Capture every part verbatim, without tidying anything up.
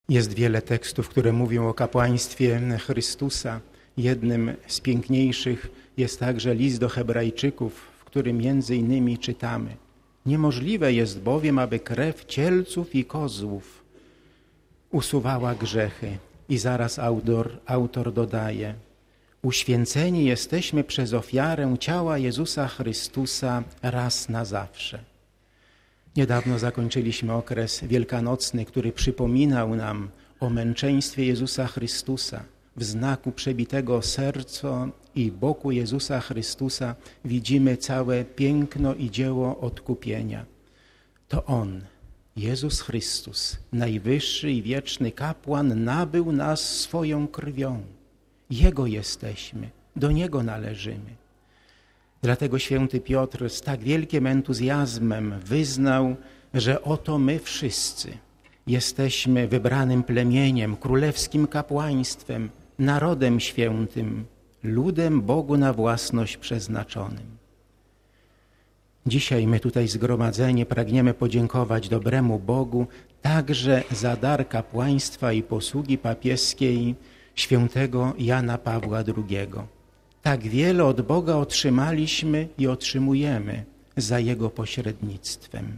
Jest wiele tekstów, które mówią o kapłaństwie Chrystusa. Jednym z piękniejszych jest także list do Hebrajczyków, w którym między innymi czytamy: niemożliwe jest bowiem, aby krew cielców i kozłów usuwała grzechy. I zaraz autor, autor dodaje: uświęceni jesteśmy przez ofiarę ciała Jezusa Chrystusa raz na zawsze. Niedawno zakończyliśmy okres wielkanocny, który przypominał nam o męczeństwie Jezusa Chrystusa. W znaku przebitego serca i boku Jezusa Chrystusa widzimy całe piękno i dzieło odkupienia. To On, Jezus Chrystus, najwyższy i wieczny kapłan, nabył nas swoją krwią. Jego jesteśmy, do Niego należymy. Dlatego święty Piotr z tak wielkim entuzjazmem wyznał, że oto my wszyscy jesteśmy wybranym plemieniem, królewskim kapłaństwem, narodem świętym, ludem Bogu na własność przeznaczonym. Dzisiaj my tutaj zgromadzeni pragniemy podziękować dobremu Bogu także za dar kapłaństwa i posługi papieskiej świętego Jana Pawła drugiego. Tak wiele od Boga otrzymaliśmy i otrzymujemy za Jego pośrednictwem.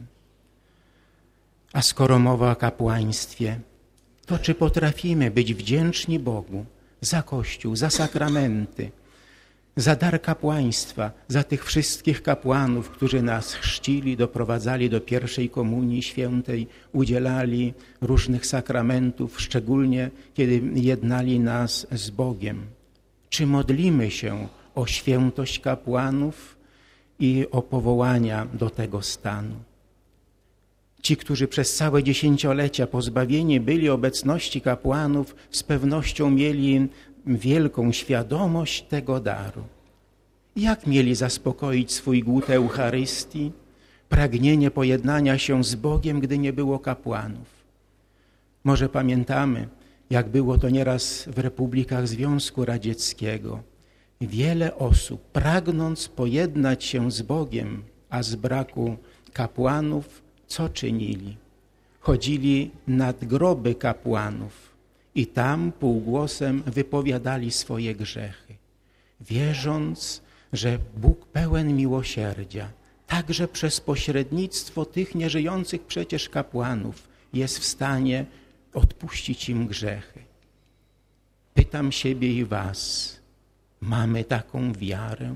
A skoro mowa o kapłaństwie, to czy potrafimy być wdzięczni Bogu za Kościół, za sakramenty, za dar kapłaństwa, za tych wszystkich kapłanów, którzy nas chrzcili, doprowadzali do pierwszej komunii świętej, udzielali różnych sakramentów, szczególnie kiedy jednali nas z Bogiem. Czy modlimy się o świętość kapłanów i o powołania do tego stanu? Ci, którzy przez całe dziesięciolecia pozbawieni byli obecności kapłanów, z pewnością mieli wielką świadomość tego daru. Jak mieli zaspokoić swój głód Eucharystii, pragnienie pojednania się z Bogiem, gdy nie było kapłanów? Może pamiętamy, jak było to nieraz w republikach Związku Radzieckiego. Wiele osób, pragnąc pojednać się z Bogiem, a z braku kapłanów, co czynili? Chodzili nad groby kapłanów i tam półgłosem wypowiadali swoje grzechy, wierząc, że Bóg pełen miłosierdzia, także przez pośrednictwo tych nieżyjących przecież kapłanów jest w stanie odpuścić im grzechy. Pytam siebie i was, mamy taką wiarę?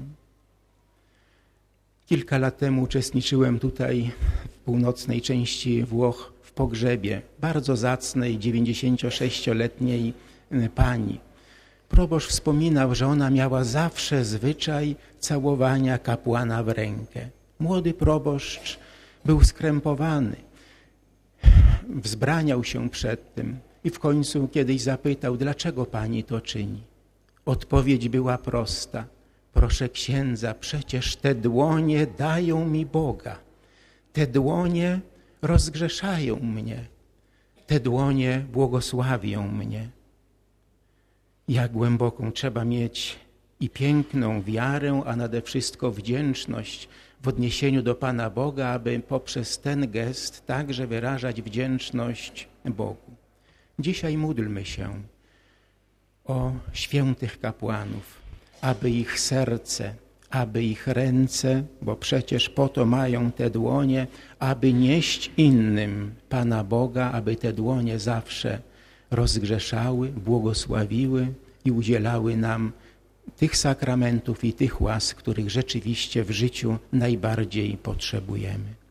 Kilka lat temu uczestniczyłem tutaj w północnej części Włoch w pogrzebie bardzo zacnej, dziewięćdziesięciosześcioletniej pani. Proboszcz wspominał, że ona miała zawsze zwyczaj całowania kapłana w rękę. Młody proboszcz był skrępowany, wzbraniał się przed tym i w końcu kiedyś zapytał, dlaczego pani to czyni? Odpowiedź była prosta. Proszę księdza, przecież te dłonie dają mi Boga. Te dłonie rozgrzeszają mnie. Te dłonie błogosławią mnie. Jak głęboką trzeba mieć i piękną wiarę, a nade wszystko wdzięczność w odniesieniu do Pana Boga, aby poprzez ten gest także wyrażać wdzięczność Bogu. Dzisiaj módlmy się o świętych kapłanów, aby ich serce, aby ich ręce, bo przecież po to mają te dłonie, aby nieść innym Pana Boga, aby te dłonie zawsze rozgrzeszały, błogosławiły i udzielały nam tych sakramentów i tych łask, których rzeczywiście w życiu najbardziej potrzebujemy.